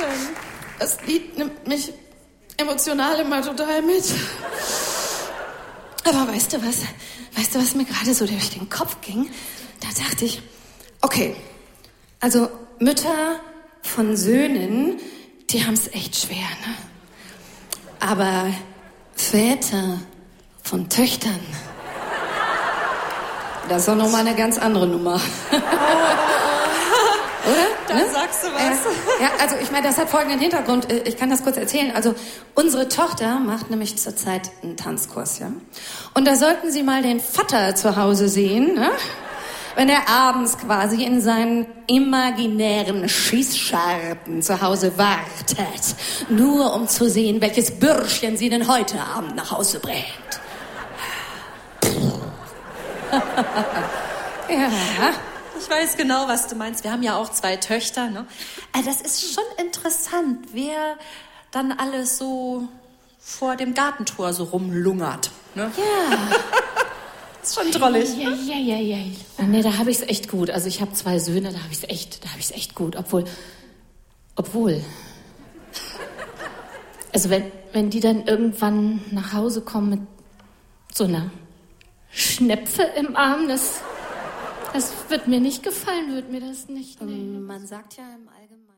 denn? Das Lied nimmt mich emotional immer total mit. Aber weißt du was mir gerade so durch den Kopf ging? Da dachte ich, okay, also Mütter von Söhnen, die haben es echt schwer, ne? Aber Väter von Töchtern, das ist doch nochmal eine ganz andere Nummer. Oder? Da sagst du was. Ja, also ich meine, das hat folgenden Hintergrund. Ich kann das kurz erzählen. Also unsere Tochter macht nämlich zurzeit einen Tanzkurs, ja. Und da sollten Sie mal den Vater zu Hause sehen, ne? Wenn er abends quasi in seinen imaginären Schießscharten zu Hause wartet, nur um zu sehen, welches Bürschchen sie denn heute Abend nach Hause bringt. Ja. Ich weiß genau, was du meinst. Wir haben ja auch 2 Töchter, ne? Das ist schon interessant, wer dann alles so vor dem Gartentor so rumlungert, ne? Ja. Ist schon drollig. Ja. Nee, da habe ich es echt gut. Also ich habe 2 Söhne, da habe ich es echt gut. Obwohl. Also wenn die dann irgendwann nach Hause kommen mit so einer Schnepfe im Arm, das wird mir nicht gefallen, wird mir das nicht. Man sagt ja im Allgemeinen...